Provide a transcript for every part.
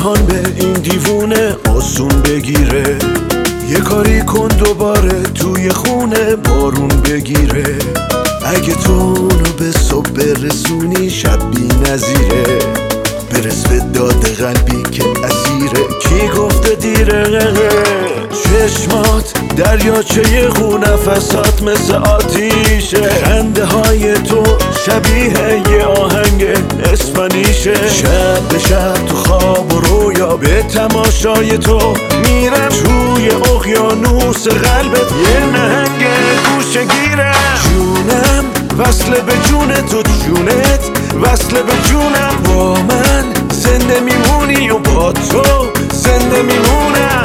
جهان به این دیوونه آسون بگیره. یه کاری کن دوباره توی خونه بارون بگیره. اگه تو اونو به صبح برسونی شب بی نظیره. برس به داد قلبی که اسیره. کی گفته دیره؟ چشمات دریاچه خون، نفسات مثل آتیشه. خنده های تو شبیه یه آهنگ اسپانیشه. شب به شب تو خواب و رویا به تماشای تو میرم. توی اقیانوس قلبت یه نهنگ گوشه گیرم. جونم وصل به جون تو، جونت وصل به جونم. با من زنده میمونی و با تو زنده میمونم.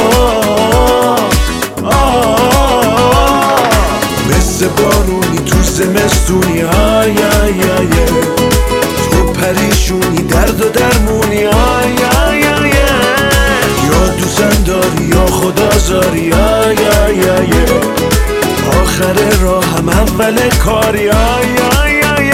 مثل بارونی تو زمستونی. آی آی آی تو پریشونی، درد و درمونی. آی آی آی یا دوستم داری یا خدا زاری. آی آی آی آخر راه هم اول کاری. آی آی آی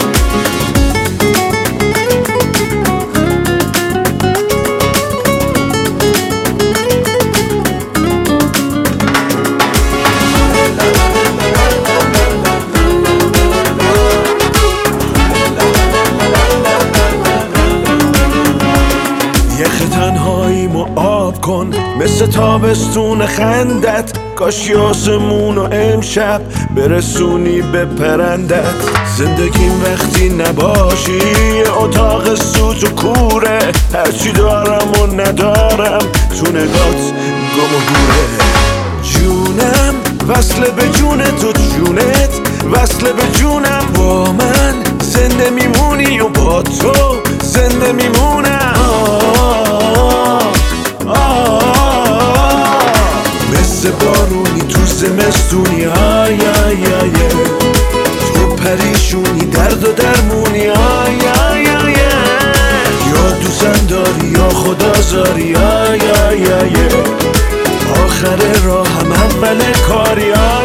یخ تنهاییمو آب کن مثل تابستون خندت. کاش آسمونو امشب برسونی به پرندت. زندگیم وقتی نباشی اتاق سوت و کوره. هرچی دارم و ندارم تو نگات گم و گوره. جونم وصل به جون تو، جونت وصل به جونم. با من زنده میمونی و با تو زنده میمونم. مثل بارونی تو زمستونی. آی آی آی تو پریشونی، درد و درمونی. آی آی آی یا دوستم داری یا خدا زاری. آی آی آی آخر راه هم اول کاری.